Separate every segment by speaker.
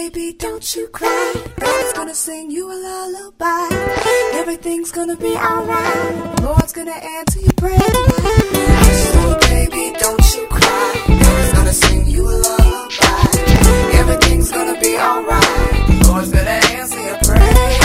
Speaker 1: baby, don't you cry. God's gonna sing you a lullaby. Everything's gonna be alright. The Lord's gonna answer your prayer tonight. Hush, little baby, don't you cry. God's gonna sing you a lullaby. Everything's gonna be alright. The Lord's gonna answer your prayer.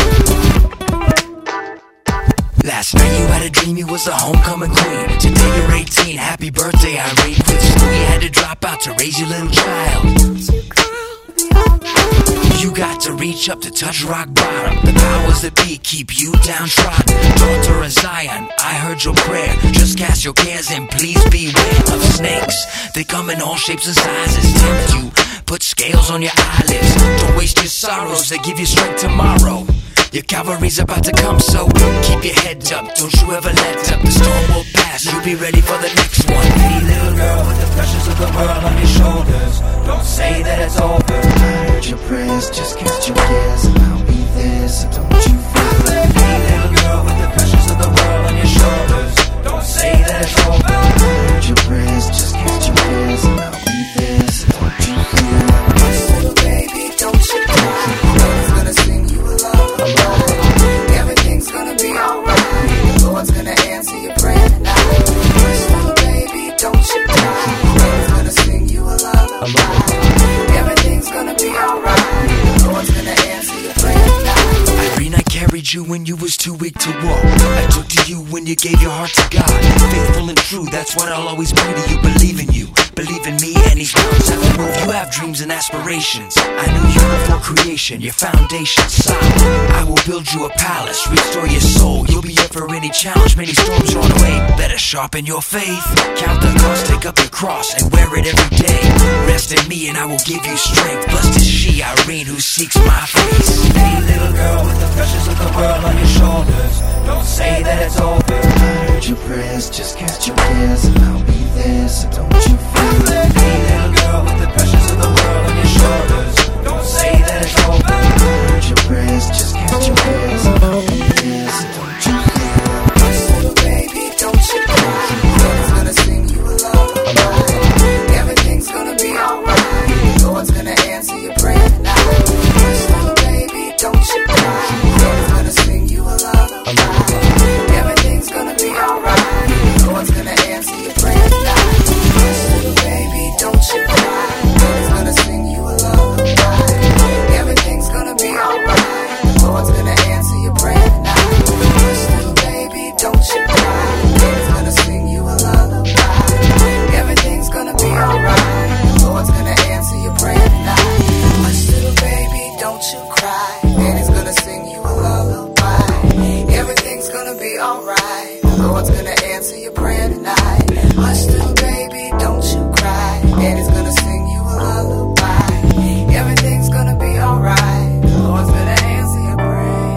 Speaker 2: Last night you had a dream you was a homecoming queen. Today you're 18, happy birthday Irene. Quit school, you had to drop out to raise your little child.
Speaker 1: Don't you cry, it'll be alright.
Speaker 2: You got to reach up to touch rock bottom. The powers that be keep you downtrodden. Daughter of Zion, I heard your prayer. Just cast your cares and please beware of snakes. They come in all shapes and sizes, tempt you, put scales on your eyelids. Don't waste your sorrows, they give you strength tomorrow. Your cavalry's about to come, so keep your head up, don't you ever let up. The storm will pass, you'll be ready for the next one. Hey little girl with the pressures of the world on your shoulders, don't say that it's over. I heard your prayers, just cast your cares, and I'll be there, so don't you fret. Hey little girl with the pressures of the world on your shoulders, don't say that it's over. I heard your prayers, just cast your cares, and I'll be there, so don't you fret.
Speaker 1: Hush, little baby, don't you cry. God's gonna sing you a lullaby. Everything's gonna be alright. The Lord's gonna answer your prayer tonight. Hush, little baby, don't you cry. God's gonna sing you a lullaby. Everything's gonna be alright. The Lord's gonna answer your prayer tonight.
Speaker 2: Irene, I carried you when you was too weak to walk. I took to you when you gave your heart to God. Faithful and true, that's what I'll always be to you. Believe in you, believe in me, and these mountains have to move. You have dreams and aspirations. I knew you before creation, your foundation solid. I will build you a palace, restore your soul. You'll be up for any challenge, many storms are on the way. Better sharpen your faith, count the cost, take up your cross and wear it every day. Rest in me and I will give you strength. Blessed is she, Irene, who seeks my face. Hey little girl with the pressures of the world on your shoulders, don't say that it's over. I heard your prayers, just cast your cares, and I'll be there, so don't you fret. Hey little girl with the pressures of the world on your shoulders, don't say that it's over. I heard your prayers, just cast your cares, and I'll be there, so don't you fret.
Speaker 1: Hush, little baby, don't you cry. God's gonna sing you a lullaby. Everything's gonna be alright. The Lord's gonna answer your prayer tonight. Hush, little baby, don't you cry. God's gonna sing you a lullaby. Everything's gonna be alright. The Lord's gonna answer your prayer tonight. Hush, little baby, don't you cry. God's gonna sing you a lullaby. Everything's gonna be alright. The Lord's gonna answer your prayer tonight. Hush, little baby, don't you cry. God's gonna sing you a lullaby. Everything's gonna be alright. The Lord's gonna answer your prayer tonight. Hush, little baby, don't you cry. And He's gonna sing you a lullaby. Everything's gonna be alright. The Lord's gonna answer your prayer tonight. Hush, little baby, don't you cry. And He's gonna sing you a lullaby. Everything's gonna be alright. The Lord's gonna answer your prayer.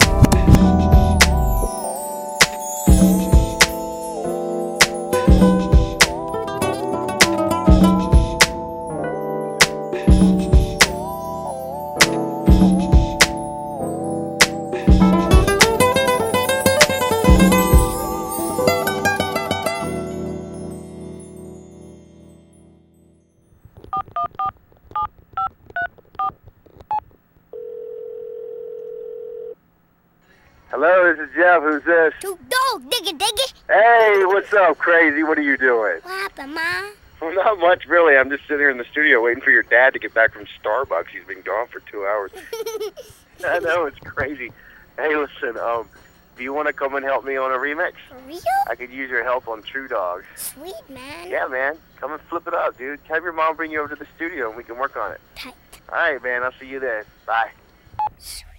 Speaker 3: Hello, this is Jeff. Who's this?
Speaker 4: To go, diggy diggy.
Speaker 3: Hey, what's up, crazy? What are you doing?
Speaker 4: What happened, Ma?
Speaker 3: Well, not much, really. I'm just sitting here in the studio waiting for your dad to get back from Starbucks. He's been gone for 2 hours. I know, it's crazy. Hey, listen, do you want to come and help me on a remix?
Speaker 4: For real?
Speaker 3: I could use your help on True Dog.
Speaker 4: Sweet, man.
Speaker 3: Yeah, man. Come and flip it up, dude. Have your mom bring you over to the studio and we can work on it.
Speaker 4: Tight.
Speaker 3: All right, man. I'll see you then. Bye.
Speaker 4: Sweet.